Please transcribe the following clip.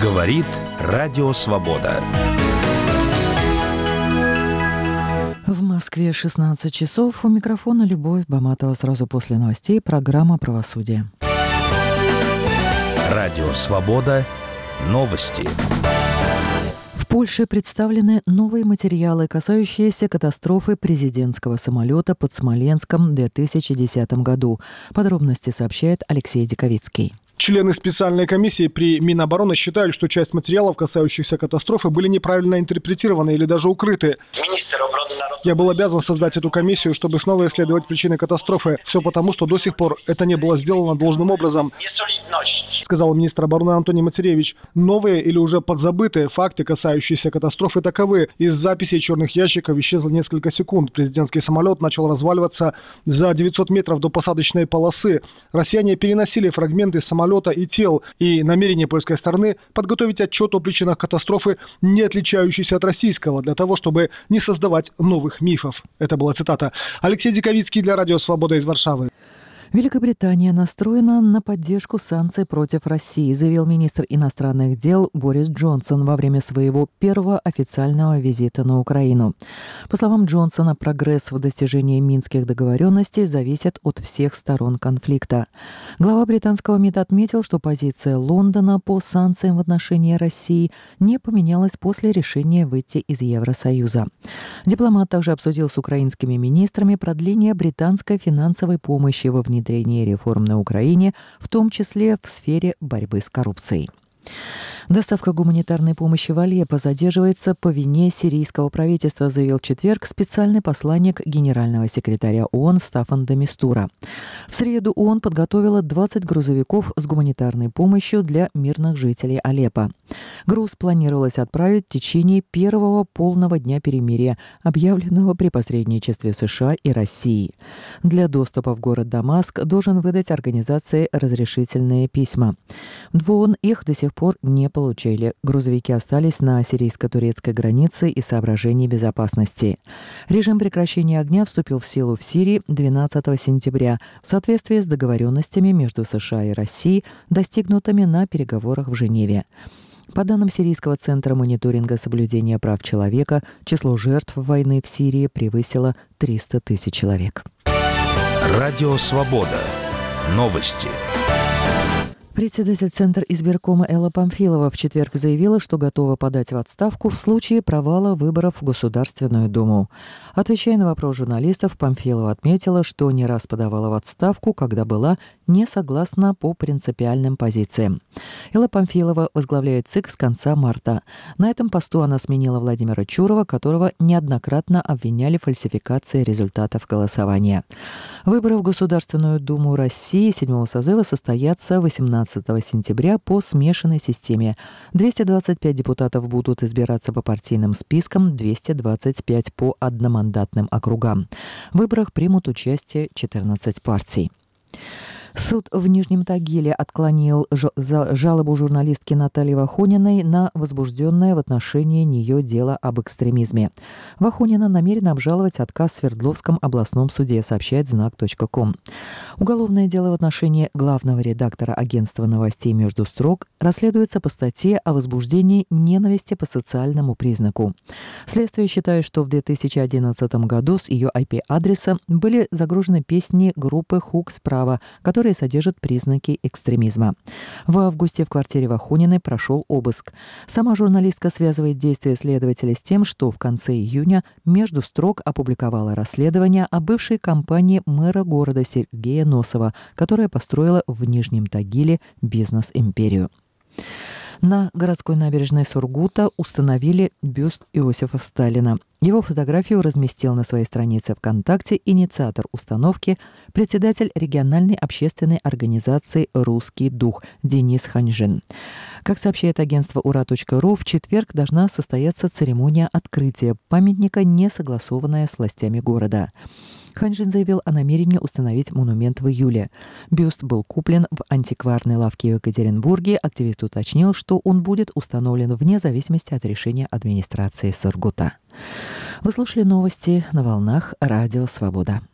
Говорит Радио Свобода. В Москве 16 часов. У микрофона Любовь Баматова. Сразу после новостей программа «Правосудие». Радио Свобода. Новости. В Польше представлены новые материалы, касающиеся катастрофы президентского самолета под Смоленском в 2010 году. Подробности сообщает Алексей Диковицкий. Члены специальной комиссии при Минобороны считают, что часть материалов, касающихся катастрофы, были неправильно интерпретированы или даже укрыты. Я был обязан создать эту комиссию, чтобы снова исследовать причины катастрофы. Все потому, что до сих пор это не было сделано должным образом, сказал министр обороны Антоний Мацеревич. Новые или уже подзабытые факты, касающиеся катастрофы, таковы. Из записей черных ящиков исчезло несколько секунд. Президентский самолет начал разваливаться за 900 метров до посадочной полосы. Россияне переносили фрагменты самолета и тел, и намерение польской стороны подготовить отчет о причинах катастрофы, не отличающийся от российского, для того, чтобы не создавать новых мифов. Это была цитата. Алексей Диковицкий для Радио Свобода из Варшавы. Великобритания настроена на поддержку санкций против России, заявил министр иностранных дел Борис Джонсон во время своего первого официального визита на Украину. По словам Джонсона, прогресс в достижении минских договоренностей зависит от всех сторон конфликта. Глава британского МИД отметил, что позиция Лондона по санкциям в отношении России не поменялась после решения выйти из Евросоюза. Дипломат также обсудил с украинскими министрами продление британской финансовой помощи во внедрении реформ на Украине, в том числе в сфере борьбы с коррупцией. Доставка гуманитарной помощи в Алеппо задерживается по вине сирийского правительства, заявил в четверг специальный посланник генерального секретаря ООН Стаффан де Мистура. В среду ООН подготовила 20 грузовиков с гуманитарной помощью для мирных жителей Алеппо. Груз планировалось отправить в течение первого полного дня перемирия, объявленного при посредничестве США и России. Для доступа в город Дамаск должен выдать организации разрешительные письма. В ООН их до сих пор не получили. Грузовики остались на сирийско-турецкой границе из соображений безопасности. Режим прекращения огня вступил в силу в Сирии 12 сентября в соответствии с договоренностями между США и Россией, достигнутыми на переговорах в Женеве. По данным Сирийского центра мониторинга соблюдения прав человека, число жертв войны в Сирии превысило 300 тысяч человек. Радио Свобода. Новости. Председатель Центра избиркома Элла Памфилова в четверг заявила, что готова подать в отставку в случае провала выборов в Государственную Думу. Отвечая на вопрос журналистов, Памфилова отметила, что не раз подавала в отставку, когда была не согласна по принципиальным позициям. Элла Памфилова возглавляет ЦИК с конца марта. На этом посту она сменила Владимира Чурова, которого неоднократно обвиняли в фальсификации результатов голосования. Выборы в Государственную Думу России 7-го созыва состоятся 18 сентября по смешанной системе. 225 депутатов будут избираться по партийным спискам, 225 по одномандатным округам. В выборах примут участие 14 партий. Суд в Нижнем Тагиле отклонил жалобу журналистки Натальи Вахониной на возбужденное в отношении нее дело об экстремизме. Вахонина намерена обжаловать отказ в Свердловском областном суде, сообщает знак.ком. Уголовное дело в отношении главного редактора агентства новостей «Между строк» расследуется по статье о возбуждении ненависти по социальному признаку. Следствие считает, что в 2011 году с ее IP-адреса были загружены песни группы «Хук справа», которые содержат признаки экстремизма. В августе в квартире Вахониной прошел обыск. Сама журналистка связывает действия следователя с тем, что в конце июня «Между строк» опубликовала расследование о бывшей компании мэра города Сергея Носова, которая построила в Нижнем Тагиле бизнес-империю. На городской набережной Сургута установили бюст Иосифа Сталина. Его фотографию разместил на своей странице ВКонтакте инициатор установки, председатель региональной общественной организации «Русский дух» Денис Ханьжин. Как сообщает агентство ура.ру, в четверг должна состояться церемония открытия памятника, не согласованная с властями города. Ханьжин заявил о намерении установить монумент в июле. Бюст был куплен в антикварной лавке в Екатеринбурге. Активист уточнил, что он будет установлен вне зависимости от решения администрации Сургута. Вы слушали новости на волнах Радио Свобода.